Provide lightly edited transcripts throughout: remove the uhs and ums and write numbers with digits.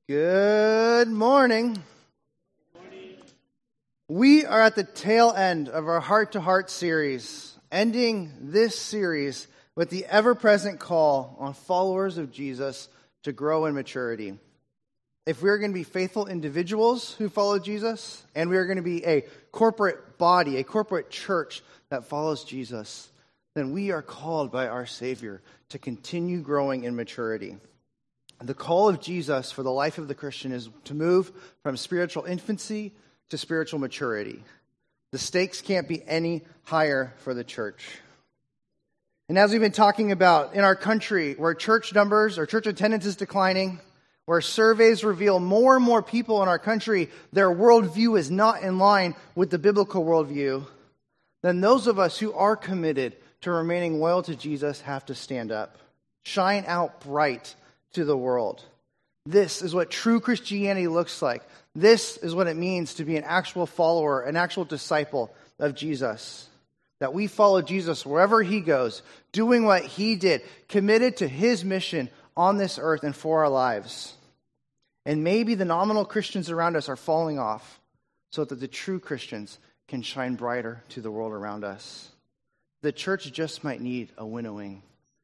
Good morning. We are at the tail end of our Heart to Heart series, ending this series with the ever-present call on followers of Jesus to grow in maturity. If we're going to be faithful individuals who follow Jesus, and we are going to be a corporate body, a corporate church that follows Jesus, then we are called by our Savior to continue growing in maturity. The call of Jesus for the life of the Christian is to move from spiritual infancy to spiritual maturity. The stakes can't be any higher for the church. And as we've been talking about, in our country, where church numbers or church attendance is declining, where surveys reveal more and more people in our country, their worldview is not in line with the biblical worldview, then those of us who are committed to remaining loyal to Jesus have to stand up, shine out bright to the world. This is what true Christianity looks like. This is what it means to be an actual follower, an actual disciple of Jesus. That we follow Jesus wherever he goes, doing what he did, committed to his mission on this earth and for our lives. And maybe the nominal Christians around us are falling off so that the true Christians can shine brighter to the world around us. The church just might need a winnowing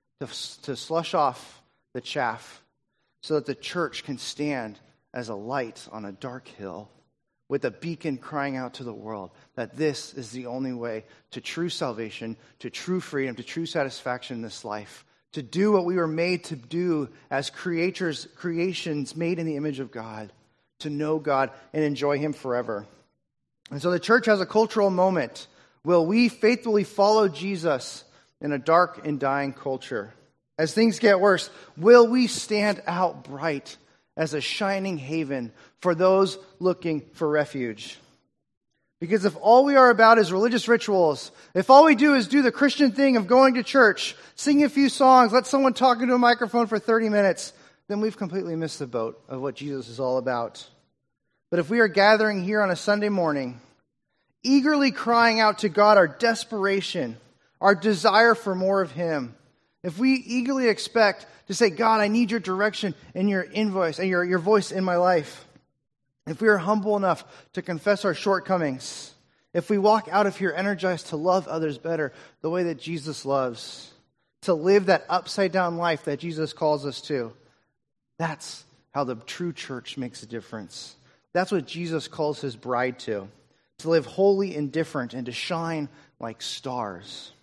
to slush off the chaff so that the church can stand as a light on a dark hill with a beacon crying out to the world that this is the only way to true salvation, to true freedom, to true satisfaction in this life, to do what we were made to do as creations made in the image of God, to know God and enjoy him forever. And so the church has a cultural moment. Will we faithfully follow Jesus in a dark and dying culture? As things get worse, will we stand out bright as a shining haven for those looking for refuge? Because if all we are about is religious rituals, if all we do is do the Christian thing of going to church, sing a few songs, let someone talk into a microphone for 30 minutes, then we've completely missed the boat of what Jesus is all about. But if we are gathering here on a Sunday morning, eagerly crying out to God our desperation, our desire for more of him, if we eagerly expect to say, God, I need your direction and your invoice and your voice in my life. If we are humble enough to confess our shortcomings, if we walk out of here energized to love others better the way that Jesus loves, to live that upside down life that Jesus calls us to, that's how the true church makes a difference. That's what Jesus calls his bride to live holy and different and to shine like stars.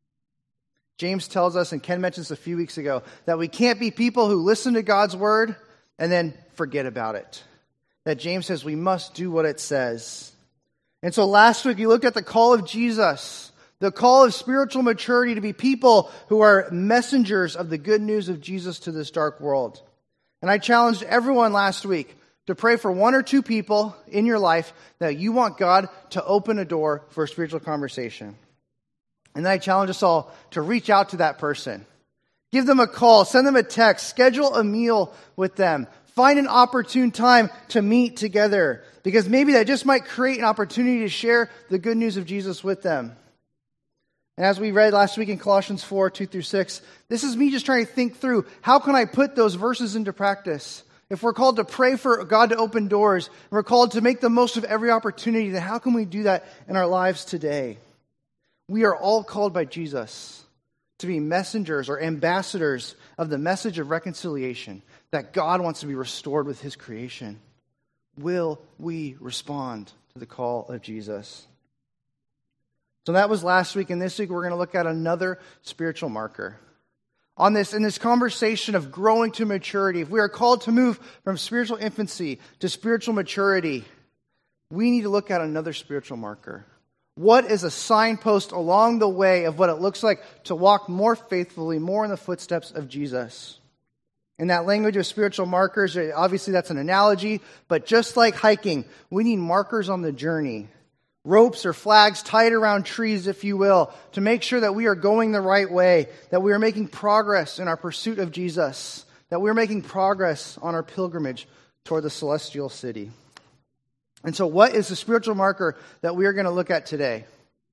James tells us, and Ken mentioned this a few weeks ago, that we can't be people who listen to God's word and then forget about it. That James says we must do what it says. And so last week you looked at the call of Jesus, the call of spiritual maturity to be people who are messengers of the good news of Jesus to this dark world. And I challenged everyone last week to pray for one or two people in your life that you want God to open a door for a spiritual conversation. And then I challenge us all to reach out to that person. Give them a call, send them a text, schedule a meal with them. Find an opportune time to meet together, because maybe that just might create an opportunity to share the good news of Jesus with them. And as we read last week in Colossians 4, 2-6, this is me just trying to think through, how can I put those verses into practice? If we're called to pray for God to open doors, and we're called to make the most of every opportunity, then how can we do that in our lives today? We are all called by Jesus to be messengers or ambassadors of the message of reconciliation, that God wants to be restored with his creation. Will we respond to the call of Jesus? So that was last week, and this week we're going to look at another spiritual marker. In this conversation of growing to maturity, if we are called to move from spiritual infancy to spiritual maturity, we need to look at another spiritual marker. What is a signpost along the way of what it looks like to walk more faithfully, more in the footsteps of Jesus? In that language of spiritual markers, obviously that's an analogy, but just like hiking, we need markers on the journey. Ropes or flags tied around trees, if you will, to make sure that we are going the right way, that we are making progress in our pursuit of Jesus, that we are making progress on our pilgrimage toward the celestial city. And so what is the spiritual marker that we are going to look at today?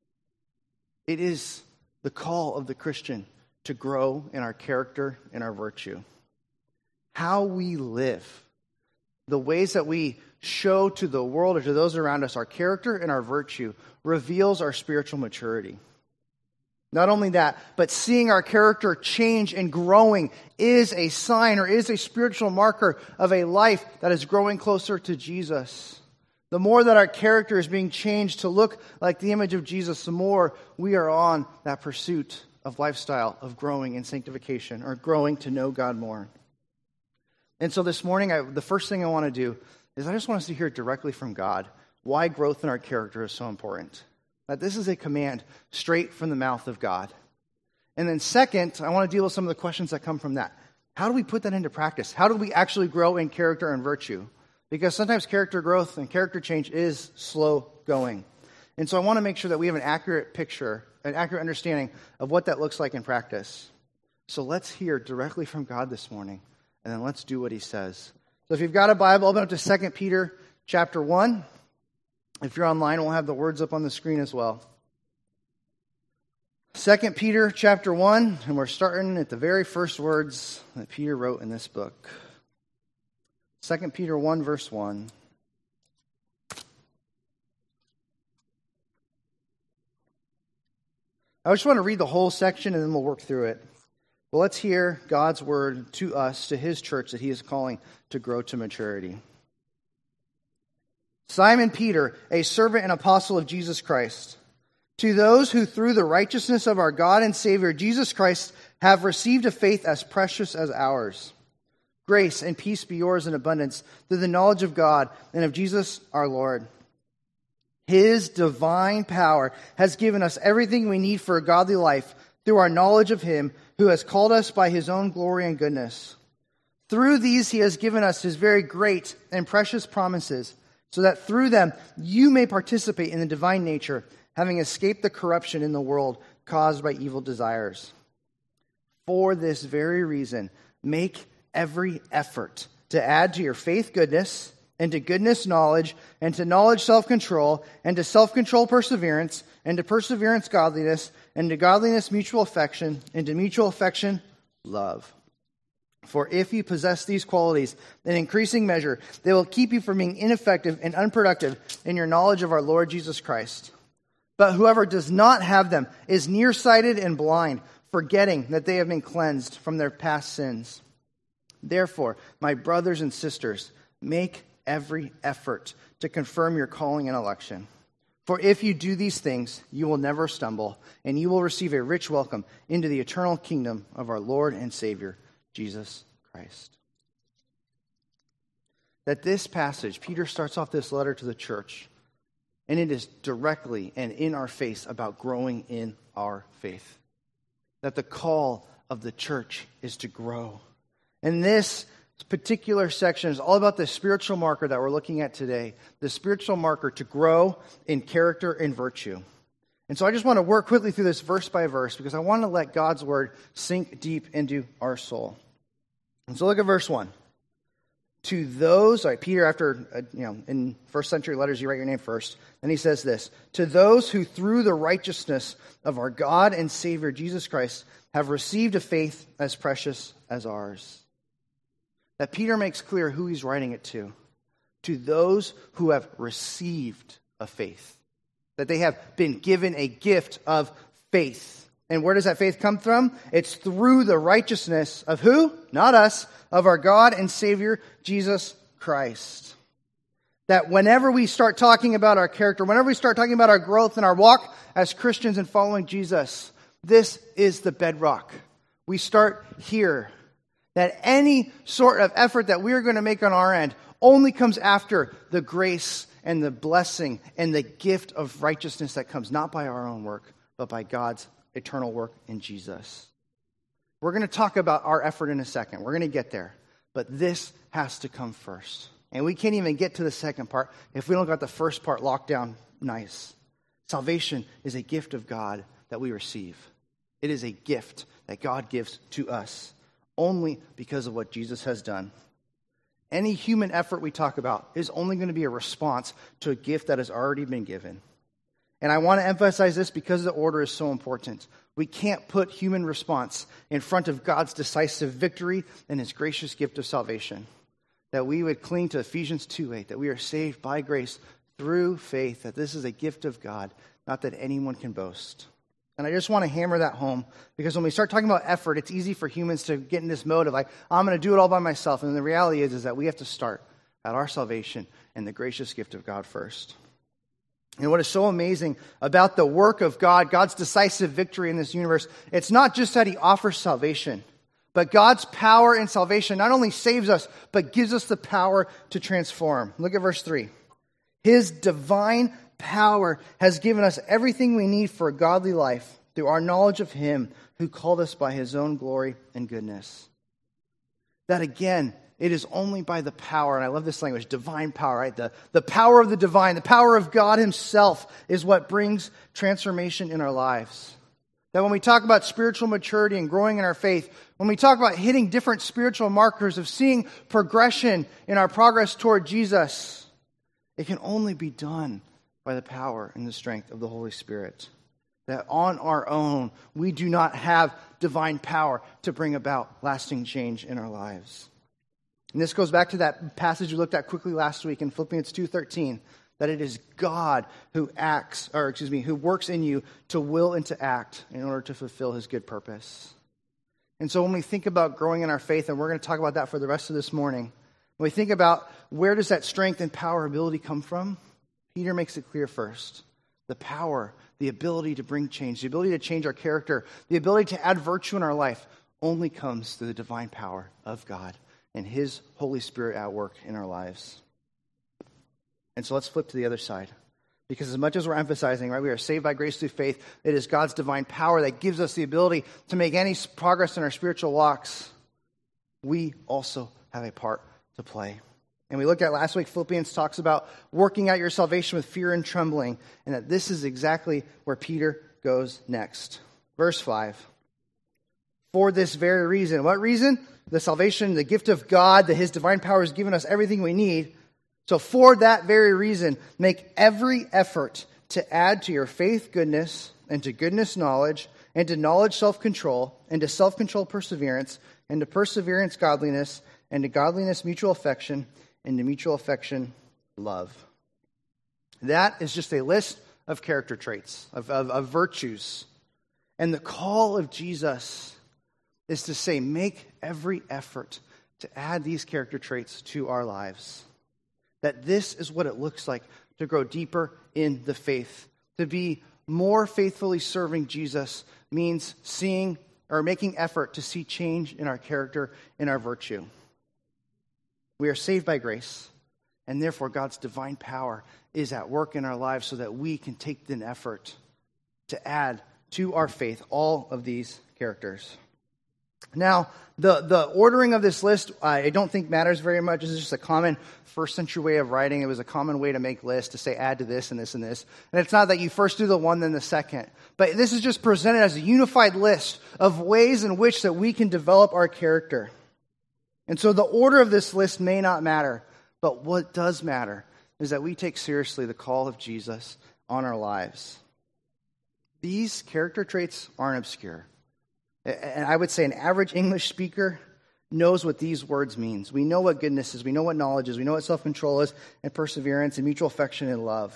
It is the call of the Christian to grow in our character and our virtue. How we live the ways that we show to the world or to those around us our character and our virtue reveals our spiritual maturity. Not only that, but seeing our character change and growing is a sign or is a spiritual marker of a life that is growing closer to Jesus. The more that our character is being changed to look like the image of Jesus, the more we are on that pursuit of lifestyle, of growing in sanctification, or growing to know God more. And so this morning, the first thing I want to do is I just want us to hear directly from God why growth in our character is so important. That this is a command straight from the mouth of God. And then second, I want to deal with some of the questions that come from that. How do we put that into practice? How do we actually grow in character and virtue? Because sometimes character growth and character change is slow going. And so I want to make sure that we have an accurate picture, an accurate understanding of what that looks like in practice. So let's hear directly from God this morning, and then let's do what he says. So if you've got a Bible, open up to 2 Peter chapter 1. If you're online, we'll have the words up on the screen as well. 2 Peter chapter 1, and we're starting at the very first words that Peter wrote in this book. 2 Peter 1, verse 1. I just want to read the whole section and then we'll work through it. Well, let's hear God's word to us, to his church that he is calling to grow to maturity. Simon Peter, a servant and apostle of Jesus Christ, to those who through the righteousness of our God and Savior Jesus Christ have received a faith as precious as ours. Grace and peace be yours in abundance through the knowledge of God and of Jesus our Lord. His divine power has given us everything we need for a godly life through our knowledge of him who has called us by his own glory and goodness. Through these he has given us his very great and precious promises, so that through them you may participate in the divine nature, having escaped the corruption in the world caused by evil desires. For this very reason, make every effort to add to your faith goodness, and to goodness knowledge, and to knowledge self-control, and to self-control perseverance, and to perseverance godliness, and to godliness mutual affection, and to mutual affection love. For if you possess these qualities in increasing measure, they will keep you from being ineffective and unproductive in your knowledge of our Lord Jesus Christ. But whoever does not have them is nearsighted and blind, forgetting that they have been cleansed from their past sins. Therefore, my brothers and sisters, make every effort to confirm your calling and election. For if you do these things, you will never stumble, and you will receive a rich welcome into the eternal kingdom of our Lord and Savior, Jesus Christ. That this passage, Peter starts off this letter to the church, and it is directly and in our face about growing in our faith. That the call of the church is to grow. And this particular section is all about the spiritual marker that we're looking at today, the spiritual marker to grow in character and virtue. And so I just want to work quickly through this verse by verse because I want to let God's word sink deep into our soul. And so look at verse 1. To those, Peter, after, in first century letters, you write your name first. And he says this, to those who through the righteousness of our God and Savior Jesus Christ have received a faith as precious as ours. That Peter makes clear who he's writing it to. To those who have received a faith. That they have been given a gift of faith. And where does that faith come from? It's through the righteousness of who? Not us. Of our God and Savior, Jesus Christ. That whenever we start talking about our character, whenever we start talking about our growth and our walk as Christians and following Jesus, this is the bedrock. We start here. That any sort of effort that we are going to make on our end only comes after the grace and the blessing and the gift of righteousness that comes not by our own work, but by God's eternal work in Jesus. We're going to talk about our effort in a second. We're going to get there. But this has to come first. And we can't even get to the second part if we don't got the first part locked down nice. Salvation is a gift of God that we receive. It is a gift that God gives to us. Only because of what Jesus has done. Any human effort we talk about is only going to be a response to a gift that has already been given. And I want to emphasize this because the order is so important. We can't put human response in front of God's decisive victory and his gracious gift of salvation. that we would cling to Ephesians 2:8, that we are saved by grace through faith, that this is a gift of God, not that anyone can boast. And I just want to hammer that home, because when we start talking about effort, it's easy for humans to get in this mode of like, I'm going to do it all by myself. And the reality is that we have to start at our salvation and the gracious gift of God first. And what is so amazing about the work of God, God's decisive victory in this universe, it's not just that he offers salvation, but God's power in salvation not only saves us, but gives us the power to transform. Look at verse 3. His divine power has given us everything we need for a godly life through our knowledge of him who called us by his own glory and goodness. That again, it is only by the power, and I love this language, divine power, right? The power of the divine, the power of God himself is what brings transformation in our lives. That when we talk about spiritual maturity and growing in our faith, when we talk about hitting different spiritual markers of seeing progression in our progress toward Jesus, it can only be done by the power and the strength of the Holy Spirit. That on our own, we do not have divine power to bring about lasting change in our lives. And this goes back to that passage we looked at quickly last week in Philippians 2:13, that it is God who who works in you to will and to act in order to fulfill his good purpose. And so when we think about growing in our faith, and we're going to talk about that for the rest of this morning, when we think about where does that strength and power ability come from, Peter makes it clear first. The power, the ability to bring change, the ability to change our character, the ability to add virtue in our life only comes through the divine power of God and his Holy Spirit at work in our lives. And so let's flip to the other side. Because as much as we're emphasizing, right, we are saved by grace through faith, it is God's divine power that gives us the ability to make any progress in our spiritual walks. We also have a part to play. And we looked at last week, Philippians talks about working out your salvation with fear and trembling, and that this is exactly where Peter goes next. Verse 5. For this very reason. What reason? The salvation, the gift of God, that his divine power has given us everything we need. So for that very reason, make every effort to add to your faith goodness, and to goodness knowledge, and to knowledge self-control, and to self-control perseverance, and to perseverance godliness, and to godliness mutual affection, and to mutual affection love. That is just a list of character traits, of virtues. And the call of Jesus is to say, make every effort to add these character traits to our lives. That this is what it looks like to grow deeper in the faith. To be more faithfully serving Jesus means seeing or making effort to see change in our character, in our virtue. We are saved by grace, and therefore God's divine power is at work in our lives so that we can take an effort to add to our faith all of these characters. Now, the ordering of this list, I don't think matters very much. This is just a common first century way of writing. It was a common way to make lists, to say add to this and this and this. And it's not that you first do the one, then the second. But this is just presented as a unified list of ways in which that we can develop our character. And so the order of this list may not matter. But what does matter is that we take seriously the call of Jesus on our lives. These character traits aren't obscure. And I would say an average English speaker knows what these words means. We know what goodness is. We know what knowledge is. We know what self-control is, and perseverance, and mutual affection, and love.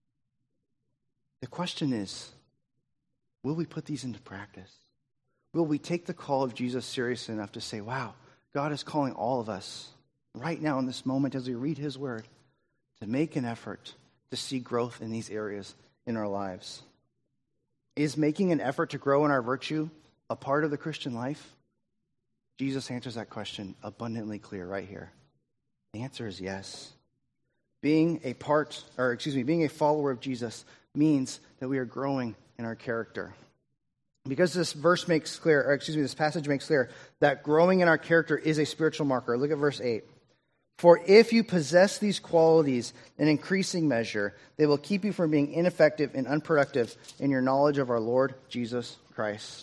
The question is, will we put these into practice? Will we take the call of Jesus seriously enough to say, wow, God is calling all of us right now in this moment as we read his word to make an effort to see growth in these areas in our lives? Is making an effort to grow in our virtue a part of the Christian life? Jesus answers that question abundantly clear right here. The answer is yes. Being a follower of Jesus means that we are growing in our character. Because this passage makes clear that growing in our character is a spiritual marker. Look at verse 8. For if you possess these qualities in increasing measure, they will keep you from being ineffective and unproductive in your knowledge of our Lord Jesus Christ.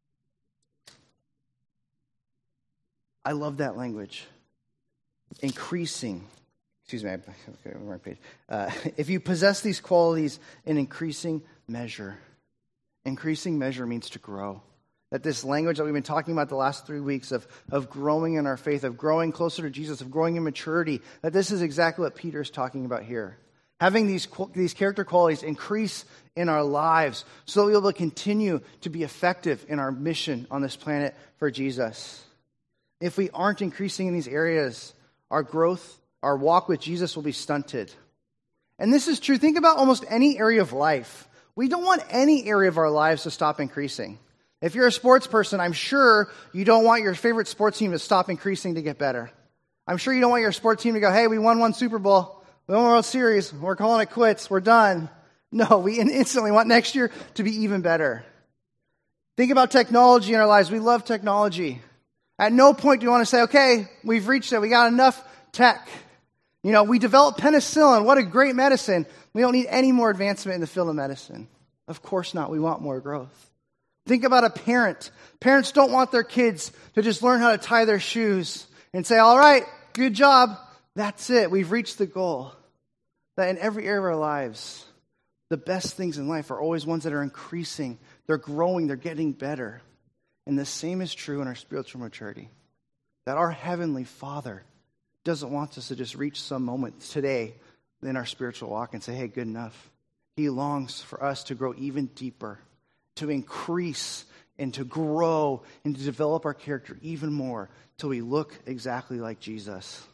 I love that language. Increasing. Excuse me, okay, wrong page. If you possess these qualities in increasing measure. Increasing measure means to grow. That this language that we've been talking about the last 3 weeks of growing in our faith, of growing closer to Jesus, of growing in maturity, that this is exactly what Peter's talking about here. Having these character qualities increase in our lives so that we'll be able to continue to be effective in our mission on this planet for Jesus. If we aren't increasing in these areas, our growth, our walk with Jesus will be stunted. And this is true. Think about almost any area of life. We don't want any area of our lives to stop increasing. If you're a sports person, I'm sure you don't want your favorite sports team to stop increasing to get better. I'm sure you don't want your sports team to go, hey, we won one Super Bowl, we won a World Series, we're calling it quits, we're done. No, we instantly want next year to be even better. Think about technology in our lives. We love technology. At no point do you want to say, okay, we've reached it, we got enough tech. We developed penicillin, what a great medicine. We don't need any more advancement in the field of medicine. Of course not, we want more growth. Think about a parent. Parents don't want their kids to just learn how to tie their shoes and say, all right, good job. That's it. We've reached the goal. That in every area of our lives, the best things in life are always ones that are increasing. They're growing. They're getting better. And the same is true in our spiritual maturity. That our Heavenly Father doesn't want us to just reach some moment today in our spiritual walk and say, hey, good enough. He longs for us to grow even deeper, to increase and to grow and to develop our character even more till we look exactly like Jesus.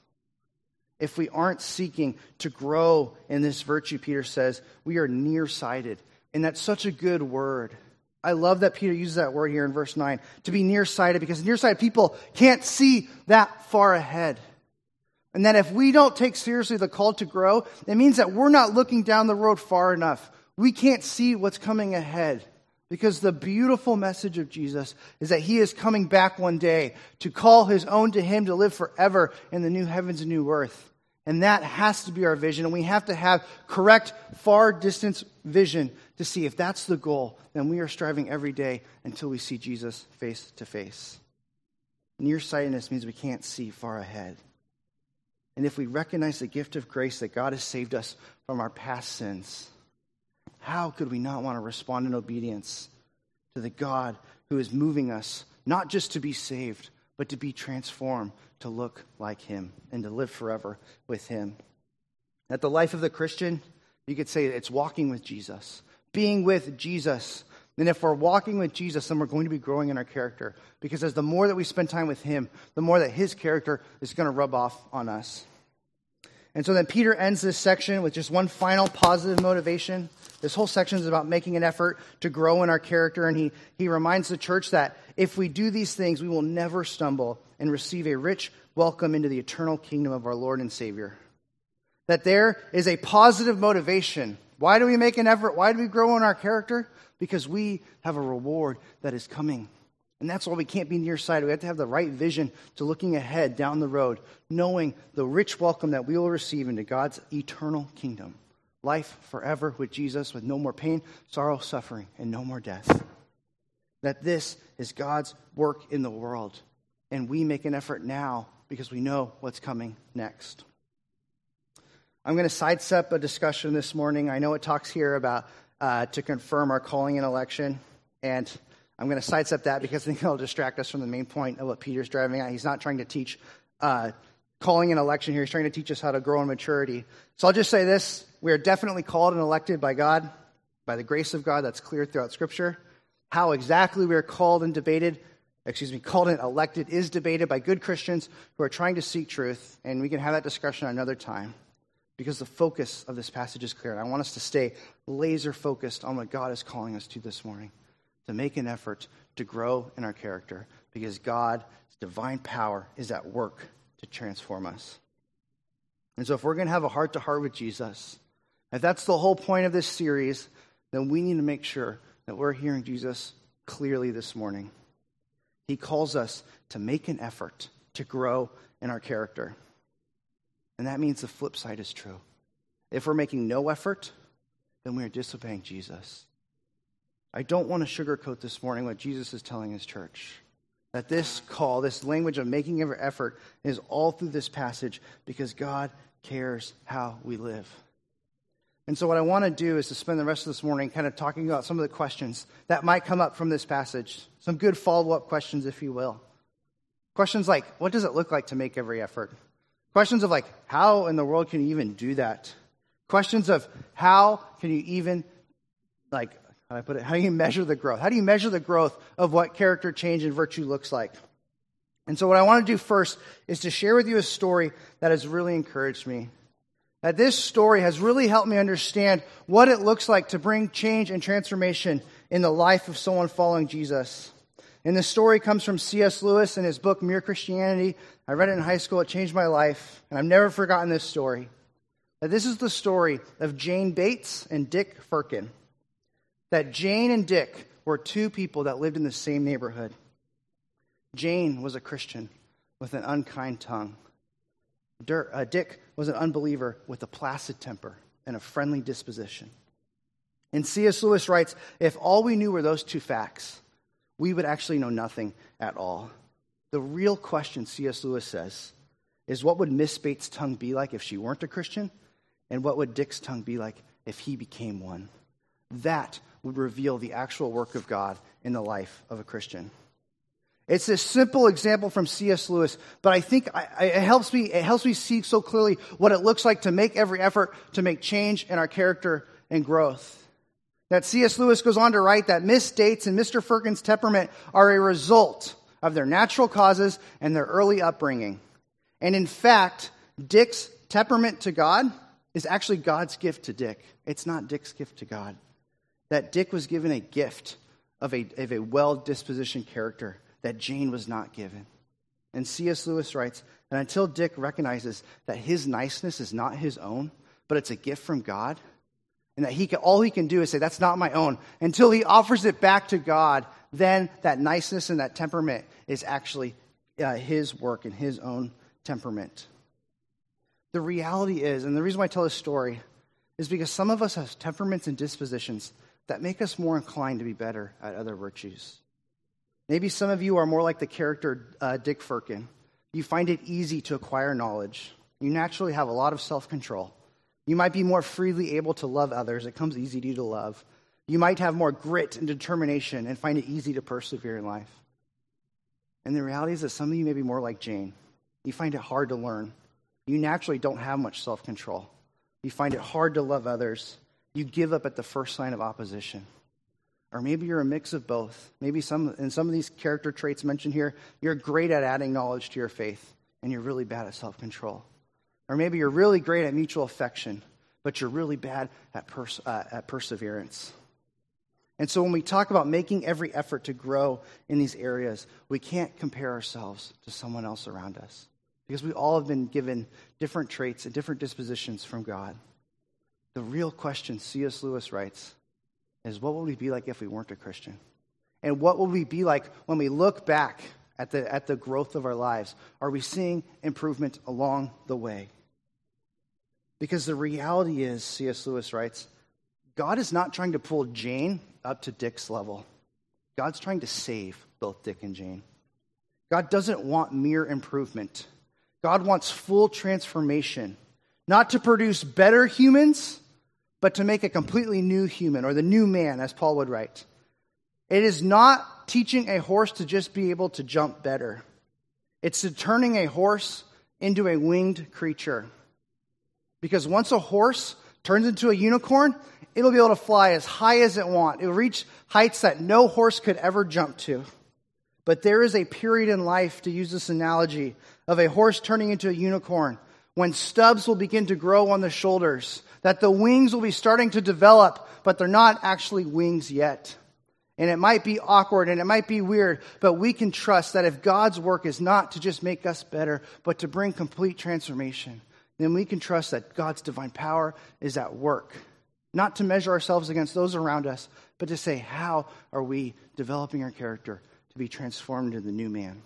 If we aren't seeking to grow in this virtue, Peter says, we are nearsighted. And that's such a good word. I love that Peter uses that word here in verse 9, to be nearsighted, because nearsighted people can't see that far ahead. And that if we don't take seriously the call to grow, it means that we're not looking down the road far enough. We can't see what's coming ahead. Because the beautiful message of Jesus is that he is coming back one day to call his own to him to live forever in the new heavens and new earth. And that has to be our vision. And we have to have correct, far distance vision to see if that's the goal, then we are striving every day until we see Jesus face to face. Nearsightedness means we can't see far ahead. And if we recognize the gift of grace that God has saved us from our past sins, how could we not want to respond in obedience to the God who is moving us, not just to be saved, but to be transformed, to look like him, and to live forever with him? At the life of the Christian, you could say it's walking with Jesus, being with Jesus. And if we're walking with Jesus, then we're going to be growing in our character. Because as the more that we spend time with him, the more that his character is going to rub off on us. And so then Peter ends this section with just one final positive motivation. This whole section is about making an effort to grow in our character. And he reminds the church that if we do these things, we will never stumble and receive a rich welcome into the eternal kingdom of our Lord and Savior. That there is a positive motivation. Why do we make an effort? Why do we grow in our character? Because we have a reward that is coming. And that's why we can't be nearsighted. We have to have the right vision to looking ahead down the road, knowing the rich welcome that we will receive into God's eternal kingdom. Life forever with Jesus, with no more pain, sorrow, suffering, and no more death. That this is God's work in the world. And we make an effort now because we know what's coming next. I'm going to sidestep a discussion this morning. I know it talks here about to confirm our calling and election. And I'm going to sidestep that because I think it'll distract us from the main point of what Peter's driving at. He's not trying to teach calling and election here. He's trying to teach us how to grow in maturity. So I'll just say this. We are definitely called and elected by God, by the grace of God. That's clear throughout Scripture. How exactly we are called and elected is debated by good Christians who are trying to seek truth. And we can have that discussion another time because the focus of this passage is clear. And I want us to stay laser focused on what God is calling us to this morning. To make an effort to grow in our character because God's divine power is at work to transform us. And so if we're going to have a heart-to-heart with Jesus, if that's the whole point of this series, then we need to make sure that we're hearing Jesus clearly this morning. He calls us to make an effort to grow in our character. And that means the flip side is true. If we're making no effort, then we are disobeying Jesus. I don't want to sugarcoat this morning what Jesus is telling his church. That this call, this language of making every effort is all through this passage because God cares how we live. And so what I want to do is to spend the rest of this morning kind of talking about some of the questions that might come up from this passage. Some good follow-up questions, if you will. Questions like, what does it look like to make every effort? Questions of like, how in the world can you even do that? Questions of how can you even, like, how do I put it? How do you measure the growth? How do you measure the growth of what character change and virtue looks like? And so what I want to do first is to share with you a story that has really encouraged me. That this story has really helped me understand what it looks like to bring change and transformation in the life of someone following Jesus. And this story comes from C.S. Lewis in his book, Mere Christianity. I read it in high school. It changed my life. And I've never forgotten this story. That this is the story of Jane Bates and Dick Firkin. That Jane and Dick were two people that lived in the same neighborhood. Jane was a Christian with an unkind tongue. Dick was an unbeliever with a placid temper and a friendly disposition. And C.S. Lewis writes, if all we knew were those two facts, we would actually know nothing at all. The real question, C.S. Lewis says, is what would Miss Bates' tongue be like if she weren't a Christian? And what would Dick's tongue be like if he became one? That would reveal the actual work of God in the life of a Christian. It's this simple example from C.S. Lewis, but I think it helps me see so clearly what it looks like to make every effort to make change in our character and growth. That C.S. Lewis goes on to write that Miss Bates and Mr. Firkin's temperament are a result of their natural causes and their early upbringing. And in fact, Dick's temperament to God is actually God's gift to Dick. It's not Dick's gift to God. That Dick was given a gift of a well-dispositioned character that Jane was not given. And C.S. Lewis writes that until Dick recognizes that his niceness is not his own, but it's a gift from God, and that all he can do is say, that's not my own, until he offers it back to God, then that niceness and that temperament is actually his work and his own temperament. The reality is, and the reason why I tell this story, is because some of us have temperaments and dispositions that make us more inclined to be better at other virtues. Maybe some of you are more like the character Dick Firkin. You find it easy to acquire knowledge. You naturally have a lot of self-control. You might be more freely able to love others. It comes easy to you to love. You might have more grit and determination and find it easy to persevere in life. And the reality is that some of you may be more like Jane. You find it hard to learn. You naturally don't have much self-control. You find it hard to love others. You give up at the first sign of opposition. Or maybe you're a mix of both. Maybe in some of these character traits mentioned here, you're great at adding knowledge to your faith, and you're really bad at self-control. Or maybe you're really great at mutual affection, but you're really bad at perseverance. And so when we talk about making every effort to grow in these areas, we can't compare ourselves to someone else around us, because we all have been given different traits and different dispositions from God. The real question, C.S. Lewis writes, is what would we be like if we weren't a Christian? And what would we be like when we look back at the growth of our lives? Are we seeing improvement along the way? Because the reality is, C.S. Lewis writes, God is not trying to pull Jane up to Dick's level. God's trying to save both Dick and Jane. God doesn't want mere improvement. God wants full transformation, not to produce better humans, but to make a completely new human, or the new man, as Paul would write. It is not teaching a horse to just be able to jump better. It's turning a horse into a winged creature. Because once a horse turns into a unicorn, it'll be able to fly as high as it wants. It'll reach heights that no horse could ever jump to. But there is a period in life, to use this analogy, of a horse turning into a unicorn, when stubs will begin to grow on the shoulders, that the wings will be starting to develop, but they're not actually wings yet. And it might be awkward and it might be weird, but we can trust that if God's work is not to just make us better, but to bring complete transformation, then we can trust that God's divine power is at work. Not to measure ourselves against those around us, but to say, how are we developing our character to be transformed into the new man?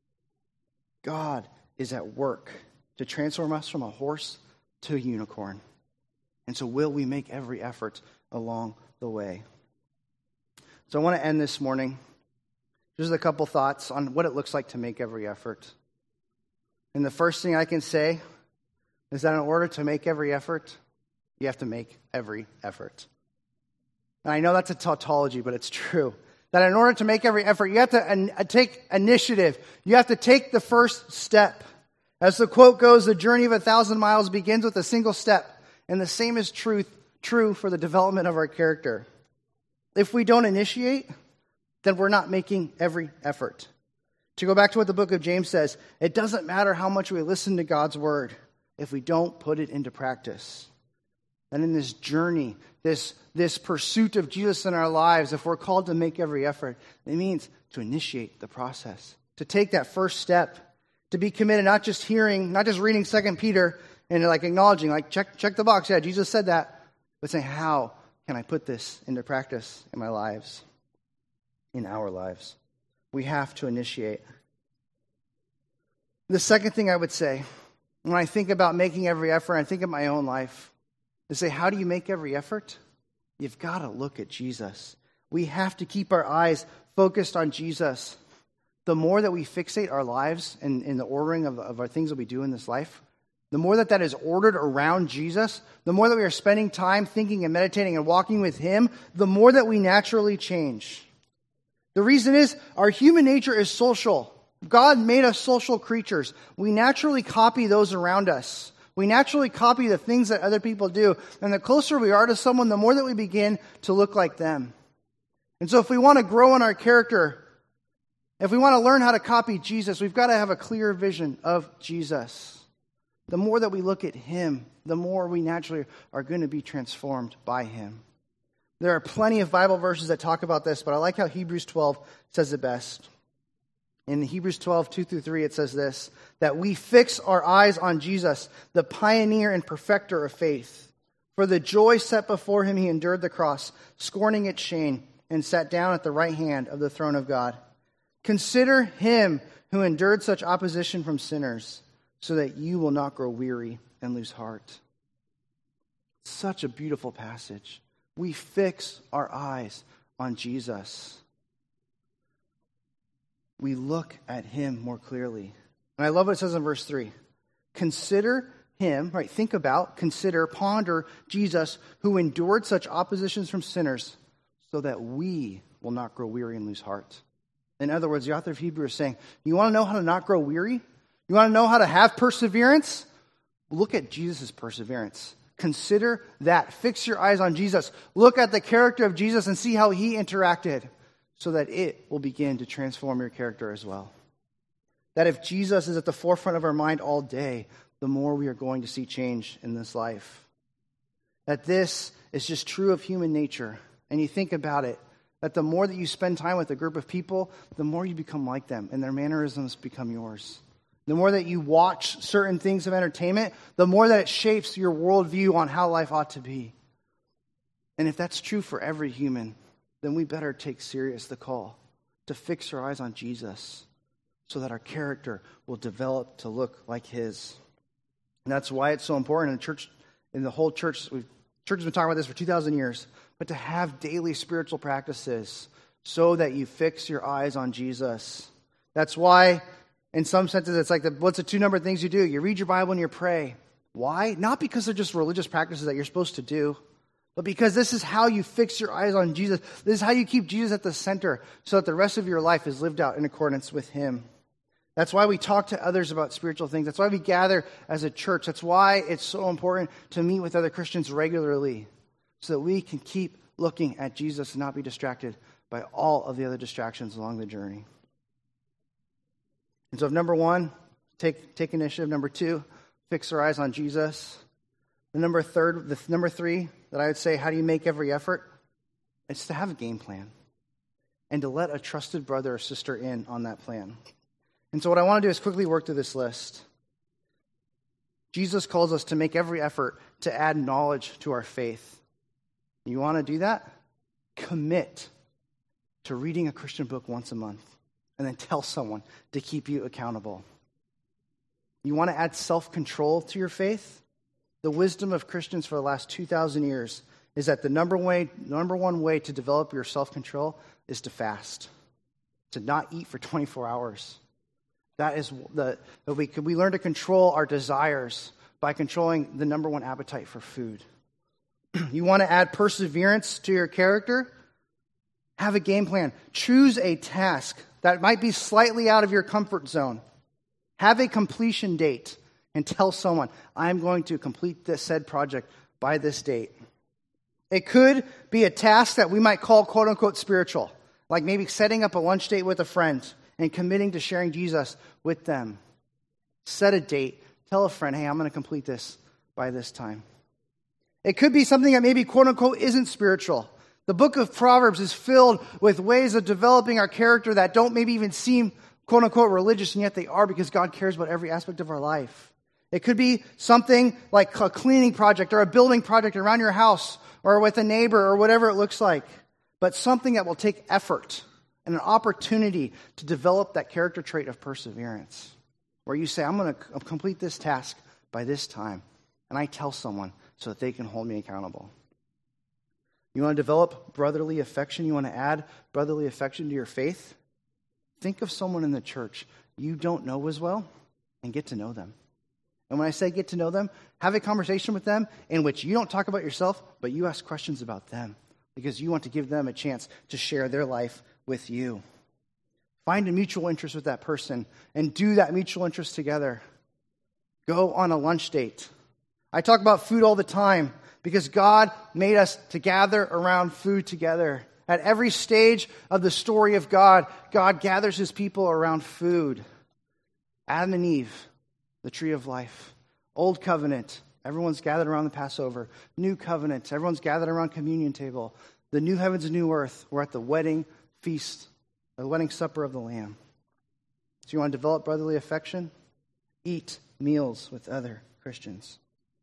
God is at work to transform us from a horse to a unicorn. And so will we make every effort along the way? So I want to end this morning just a couple thoughts on what it looks like to make every effort. And the first thing I can say is that in order to make every effort, you have to make every effort. And I know that's a tautology, but it's true. That in order to make every effort, you have to take initiative. You have to take the first step. As the quote goes, the journey of 1,000 miles begins with a single step. And the same is true for the development of our character. If we don't initiate, then we're not making every effort. To go back to what the book of James says, it doesn't matter how much we listen to God's word if we don't put it into practice. And in this journey, this pursuit of Jesus in our lives, if we're called to make every effort, it means to initiate the process, to take that first step, to be committed, not just reading 2 Peter and acknowledging, check the box, yeah, Jesus said that, but saying, how can I put this into practice in my lives, in our lives? We have to initiate. The second thing I would say, when I think about making every effort, I think of my own life, to say, how do you make every effort? You've got to look at Jesus. We have to keep our eyes focused on Jesus. The more that we fixate our lives in the ordering of our things that we do in this life, the more that is ordered around Jesus, the more that we are spending time thinking and meditating and walking with Him, the more that we naturally change. The reason is our human nature is social. God made us social creatures. We naturally copy those around us. We naturally copy the things that other people do. And the closer we are to someone, the more that we begin to look like them. And so if we want to grow in our character, if we want to learn how to copy Jesus, we've got to have a clear vision of Jesus. The more that we look at Him, the more we naturally are going to be transformed by Him. There are plenty of Bible verses that talk about this, but I like how Hebrews 12 says it best. In Hebrews 12, 2-3, it says this, that we fix our eyes on Jesus, the pioneer and perfecter of faith. For the joy set before Him, He endured the cross, scorning its shame, and sat down at the right hand of the throne of God. Consider Him who endured such opposition from sinners, so that you will not grow weary and lose heart. Such a beautiful passage. We fix our eyes on Jesus. We look at Him more clearly. And I love what it says in verse 3. Consider Him, right? Think about, consider, ponder Jesus who endured such oppositions from sinners so that we will not grow weary and lose heart. In other words, the author of Hebrews is saying, you want to know how to not grow weary? You want to know how to have perseverance? Look at Jesus' perseverance. Consider that. Fix your eyes on Jesus. Look at the character of Jesus and see how He interacted so that it will begin to transform your character as well. That if Jesus is at the forefront of our mind all day, the more we are going to see change in this life. That this is just true of human nature. And you think about it, that the more that you spend time with a group of people, the more you become like them and their mannerisms become yours. The more that you watch certain things of entertainment, the more that it shapes your worldview on how life ought to be. And if that's true for every human, then we better take serious the call to fix our eyes on Jesus so that our character will develop to look like His. And that's why it's so important in the whole church. Church has been talking about this for 2,000 years, but to have daily spiritual practices so that you fix your eyes on Jesus. That's why, in some senses, it's like what's the two number things you do? You read your Bible and you pray. Why? Not because they're just religious practices that you're supposed to do, but because this is how you fix your eyes on Jesus. This is how you keep Jesus at the center so that the rest of your life is lived out in accordance with Him. That's why we talk to others about spiritual things. That's why we gather as a church. That's why it's so important to meet with other Christians regularly so that we can keep looking at Jesus and not be distracted by all of the other distractions along the journey. And so if number one, take initiative. Number two, fix our eyes on Jesus. The number three that I would say, how do you make every effort? It's to have a game plan and to let a trusted brother or sister in on that plan. And so what I want to do is quickly work through this list. Jesus calls us to make every effort to add knowledge to our faith. You want to do that? Commit to reading a Christian book once a month and then tell someone to keep you accountable. You want to add self-control to your faith? The wisdom of Christians for the last 2,000 years is that the number one way to develop your self-control is to fast, to not eat for 24 hours. That is we learn to control our desires by controlling the number one appetite for food. You want to add perseverance to your character? Have a game plan. Choose a task that might be slightly out of your comfort zone. Have a completion date and tell someone, I'm going to complete this said project by this date. It could be a task that we might call quote unquote spiritual, like maybe setting up a lunch date with a friend and committing to sharing Jesus with them. Set a date. Tell a friend, hey, I'm going to complete this by this time. It could be something that maybe quote unquote isn't spiritual. The book of Proverbs is filled with ways of developing our character that don't maybe even seem quote unquote religious, and yet they are, because God cares about every aspect of our life. It could be something like a cleaning project or a building project around your house or with a neighbor or whatever it looks like, but something that will take effort and an opportunity to develop that character trait of perseverance, where you say, I'm going to complete this task by this time, and I tell someone so that they can hold me accountable. You want to develop brotherly affection? You want to add brotherly affection to your faith? Think of someone in the church you don't know as well and get to know them. And when I say get to know them, have a conversation with them in which you don't talk about yourself, but you ask questions about them because you want to give them a chance to share their life with you. Find a mutual interest with that person and do that mutual interest together. Go on a lunch date. I talk about food all the time because God made us to gather around food together. At every stage of the story of God, God gathers his people around food. Adam and Eve, the tree of life. Old covenant, everyone's gathered around the Passover. New covenant, everyone's gathered around communion table. The new heavens and new earth, we're at the wedding feast, the wedding supper of the Lamb. So you want to develop brotherly affection? Eat meals with other Christians.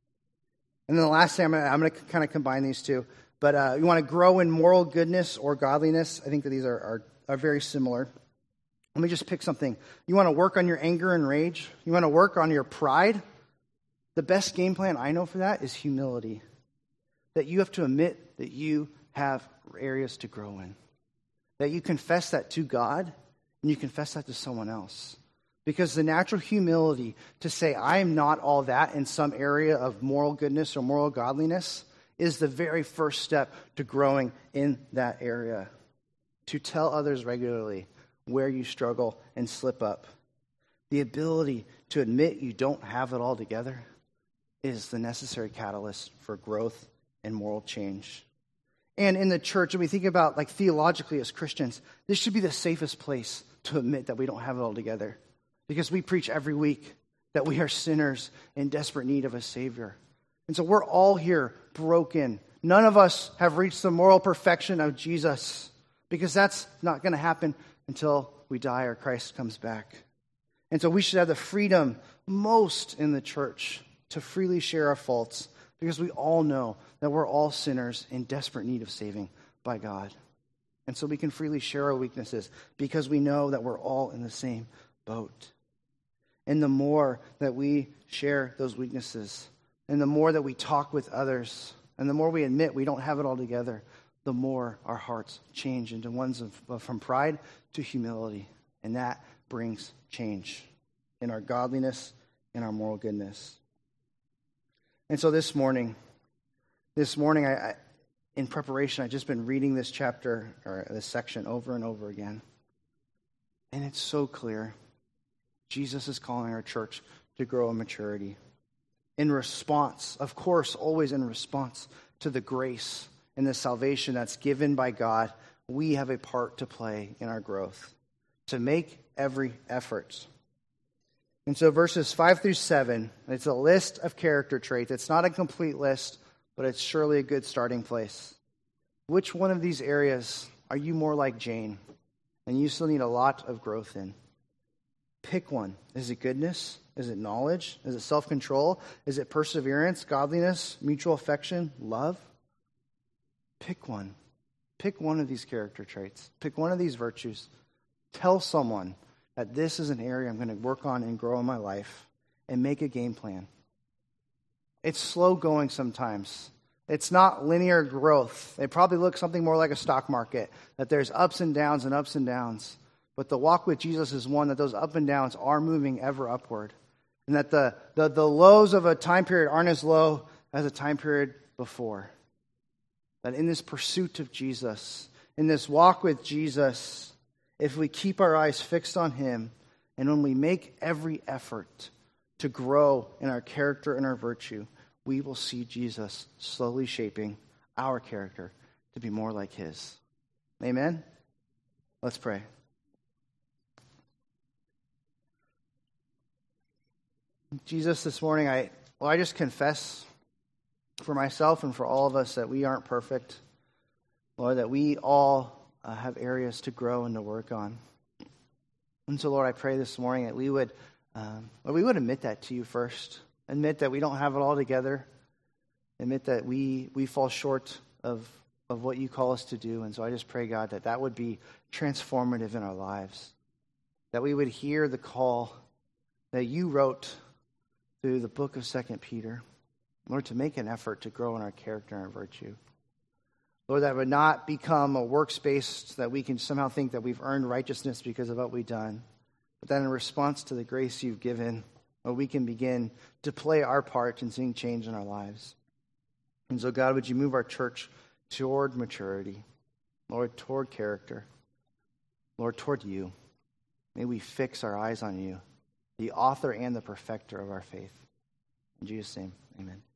And then the last thing, I'm going to kind of combine these two. But you want to grow in moral goodness or godliness. I think that these are very similar. Let me just pick something. You want to work on your anger and rage? You want to work on your pride? The best game plan I know for that is humility. That you have to admit that you have areas to grow in. That you confess that to God and you confess that to someone else. Because the natural humility to say, I am not all that in some area of moral goodness or moral godliness is the very first step to growing in that area. To tell others regularly where you struggle and slip up. The ability to admit you don't have it all together is the necessary catalyst for growth and moral change. And in the church, when we think about like theologically as Christians, this should be the safest place to admit that we don't have it all together. Because we preach every week that we are sinners in desperate need of a Savior. And so we're all here broken. None of us have reached the moral perfection of Jesus, because that's not going to happen until we die or Christ comes back. And so we should have the freedom most in the church to freely share our faults, because we all know that we're all sinners in desperate need of saving by God. And so we can freely share our weaknesses because we know that we're all in the same boat. And the more that we share those weaknesses, and the more that we talk with others, and the more we admit we don't have it all together, the more our hearts change into ones from pride to humility. And that brings change in our godliness and our moral goodness. And so this morning, I in preparation, I've just been reading this chapter, or this section, over and over again. And it's so clear. Jesus is calling our church to grow in maturity. In response, of course, always in response to the grace and the salvation that's given by God, we have a part to play in our growth, to make every effort. And so verses 5 through 7, it's a list of character traits. It's not a complete list, but it's surely a good starting place. Which one of these areas are you more like Jane, and you still need a lot of growth in? Pick one. Is it goodness? Is it knowledge? Is it self-control? Is it perseverance, godliness, mutual affection, love? Pick one. Pick one of these character traits. Pick one of these virtues. Tell someone that this is an area I'm going to work on and grow in my life, and make a game plan. It's slow going sometimes. It's not linear growth. It probably looks something more like a stock market, that there's ups and downs and ups and downs. But the walk with Jesus is one that those up and downs are moving ever upward. And that the lows of a time period aren't as low as a time period before. that in this pursuit of Jesus, in this walk with Jesus, if we keep our eyes fixed on him, and when we make every effort to grow in our character and our virtue, we will see Jesus slowly shaping our character to be more like his. Amen? Let's pray. Jesus, this morning, I just confess for myself and for all of us that we aren't perfect. Lord, that we all have areas to grow and to work on. And so, Lord, I pray this morning that we would admit that to you first. Admit that we don't have it all together. Admit that we fall short of what you call us to do. And so I just pray, God, that would be transformative in our lives. That we would hear the call that you wrote through the book of 2 Peter. Lord, to make an effort to grow in our character and our virtue. Lord, that would not become a works-based, that we can somehow think that we've earned righteousness because of what we've done. But that in response to the grace you've given, we can begin to play our part in seeing change in our lives. And so, God, would you move our church toward maturity, Lord, toward character, Lord, toward you. May we fix our eyes on you, the author and the perfecter of our faith. In Jesus' name, amen.